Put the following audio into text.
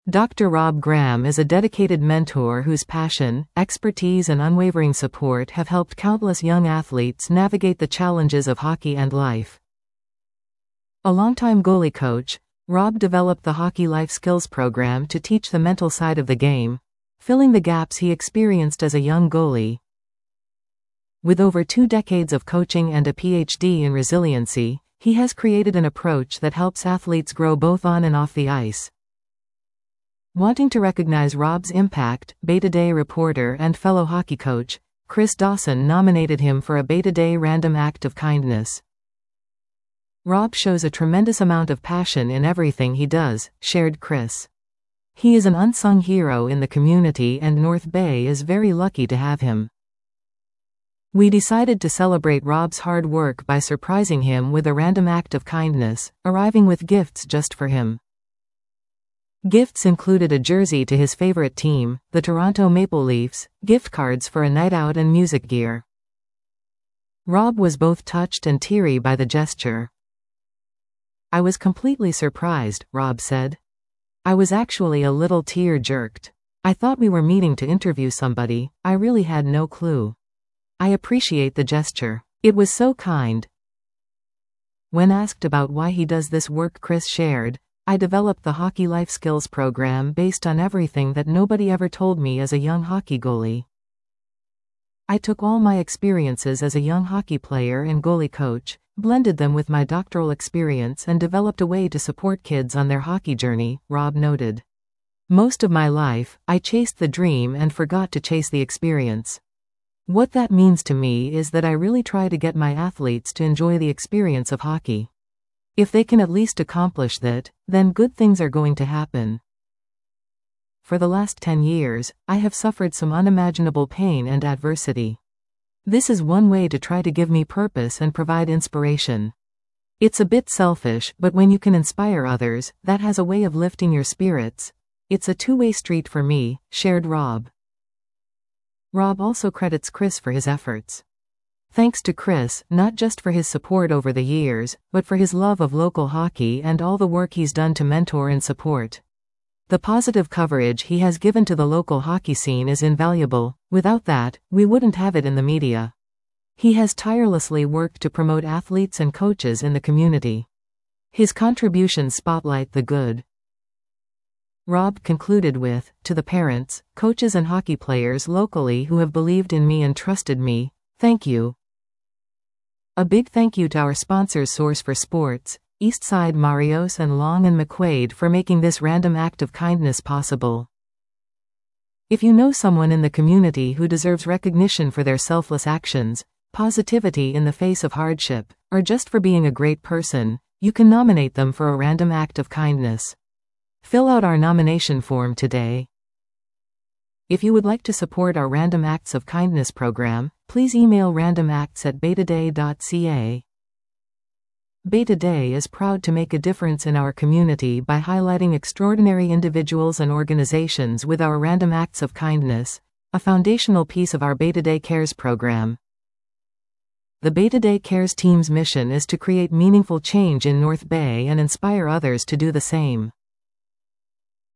Dr. Rob Graham is a dedicated mentor whose passion, expertise and unwavering support have helped countless young athletes navigate the challenges of hockey and life. A longtime goalie coach, Rob developed the Hockey Life Skills program to teach the mental side of the game, filling the gaps he experienced as a young goalie. With over 2 decades of coaching and a PhD in resiliency, he has created an approach that helps athletes grow both on and off the ice. Wanting to recognize Rob's impact, Beta Day reporter and fellow hockey coach, Chris Dawson nominated him for a Beta Day Random Act of Kindness. Rob shows a tremendous amount of passion in everything he does, shared Chris. He is an unsung hero in the community and North Bay is very lucky to have him. We decided to celebrate Rob's hard work by surprising him with a random act of kindness, arriving with gifts just for him. Gifts included a jersey to his favorite team, the Toronto Maple Leafs, gift cards for a night out and music gear. Rob was both touched and teary by the gesture. "I was completely surprised," Rob said. "I was actually a little tear-jerked. I thought we were meeting to interview somebody, I really had no clue. I appreciate the gesture. It was so kind." When asked about why he does this work, Chris shared, "I developed the Hockey Life Skills program based on everything that nobody ever told me as a young hockey goalie. I took all my experiences as a young hockey player and goalie coach, blended them with my doctoral experience and developed a way to support kids on their hockey journey," Rob noted. "Most of my life, I chased the dream and forgot to chase the experience. What that means to me is that I really try to get my athletes to enjoy the experience of hockey. If they can at least accomplish that, then good things are going to happen. For the last 10 years, I have suffered some unimaginable pain and adversity. This is one way to try to give me purpose and provide inspiration. It's a bit selfish, but when you can inspire others, that has a way of lifting your spirits. It's a two-way street for me," shared Rob. Rob also credits Chris for his efforts. "Thanks to Chris, not just for his support over the years, but for his love of local hockey and all the work he's done to mentor and support. The positive coverage he has given to the local hockey scene is invaluable. Without that, we wouldn't have it in the media. He has tirelessly worked to promote athletes and coaches in the community. His contributions spotlight the good." Rob concluded with, "To the parents, coaches and hockey players locally who have believed in me and trusted me, thank you. A big thank you to our sponsors Source for Sports, Eastside Marios and Long and McQuaid for making this random act of kindness possible. If you know someone in the community who deserves recognition for their selfless actions, positivity in the face of hardship, or just for being a great person, you can nominate them for a random act of kindness. Fill out our nomination form today." If you would like to support our Random Acts of Kindness program, please email randomacts@betaday.ca. Beta Day is proud to make a difference in our community by highlighting extraordinary individuals and organizations with our Random Acts of Kindness, a foundational piece of our Beta Day Cares program. The Beta Day Cares team's mission is to create meaningful change in North Bay and inspire others to do the same.